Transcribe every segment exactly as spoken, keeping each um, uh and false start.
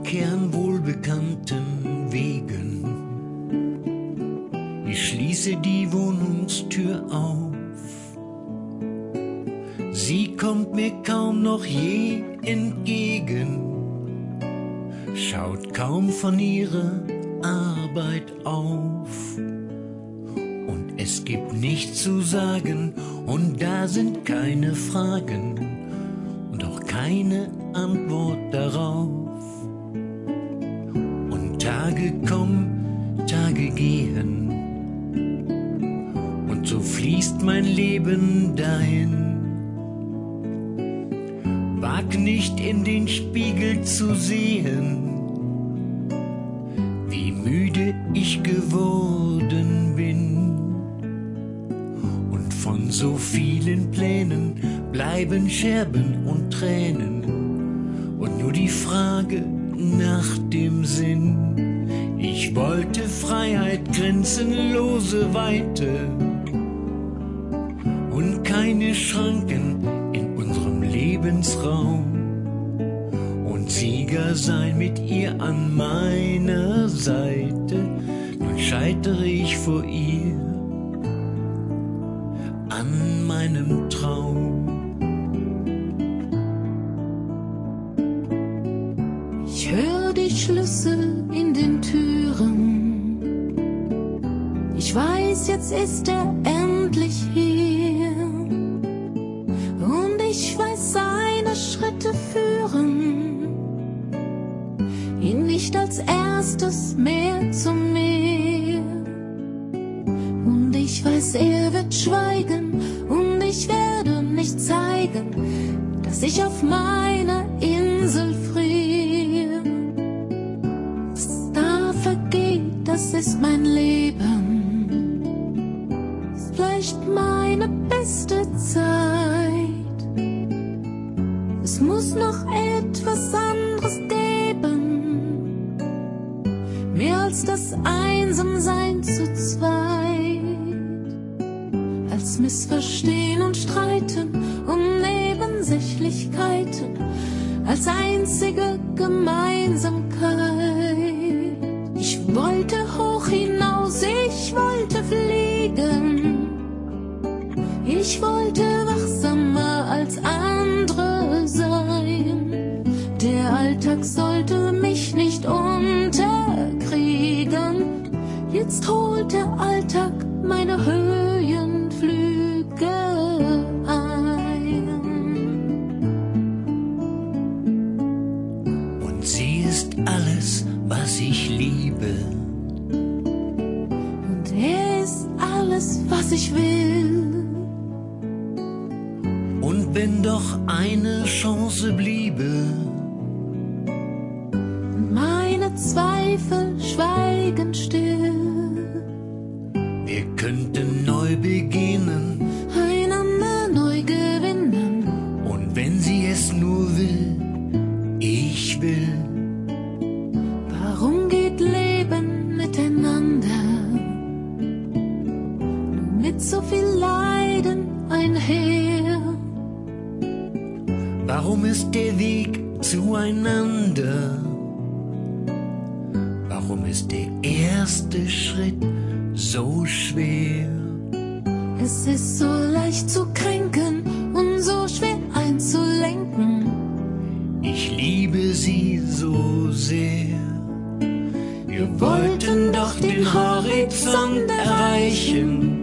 zurückkehren wohlbekannten Wegen. Ich schließe die Wohnungstür auf. Sie kommt mir kaum noch je entgegen, schaut kaum von ihrer Arbeit auf. Und es gibt nichts zu sagen und da sind keine Fragen und auch keine Antwort darauf. Und Tage kommen, Tage gehen und so fließt mein Leben dahin. Wag nicht in den Spiegel zu sehen, wie müde ich geworden bin. Und von so vielen Plänen bleiben Scherben und Tränen und nur die Frage nach dem Sinn. Ich wollte Freiheit, grenzenlose Weite und keine Schranken in unserem Lebensraum und Sieger sein mit ihr an meiner Seite. Nun scheitere ich vor ihr an meinem Traum. Ich höre die Schlüssel in den Türen. Ich weiß, jetzt ist er endlich hier. Und ich weiß, seine Schritte führen ihn nicht als erstes mehr zu mir. Und ich weiß, er wird schweigen und ich werde nicht zeigen, dass ich auf meiner Insel friere. Was da vergeht, das ist mein Leben. Ist vielleicht meine beste Zeit. Es muss noch etwas anderes geben, mehr als das Einsamsein zu zweit, als Missverstehen und Streiten um Nebensächlichkeiten, als einzige Gemeinsamkeit. Ich wollte hoch hinaus, ich wollte fliegen, ich wollte wachsamer als andere sein. Der Alltag sollte mich nicht unterkriegen. Jetzt holt der Alltag meine Höhenflüge ein. Und sie ist alles, was ich liebe. Und er ist alles, was ich will. Und wenn doch eine Chance bliebe, meine Zweifel schweigen still, wir könnten neu beginnen, einander neu gewinnen. und wenn sie es nur will, ich will. Warum geht Leben miteinander nur mit so viel Leiden einher? Warum ist der Weg zueinander? Warum ist der erste Schritt so schwer? Es ist so leicht zu kränken und so schwer einzulenken. Ich liebe sie so sehr. Wir wollten doch den Horizont erreichen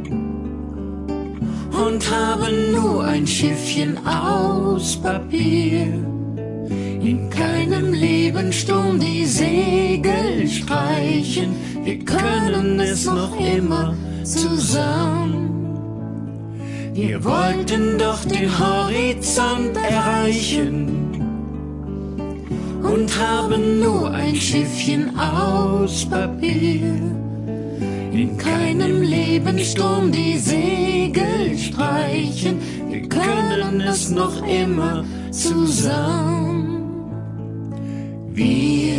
und haben nur ein Schiffchen aus Papier. In keinem Lebenssturm die Segel streichen, wir können es noch immer zusammen. Wir wollten doch den Horizont erreichen und haben nur ein Schiffchen aus Papier. In keinem Lebenssturm die Segel streichen, wir können es noch immer zusammen. Wir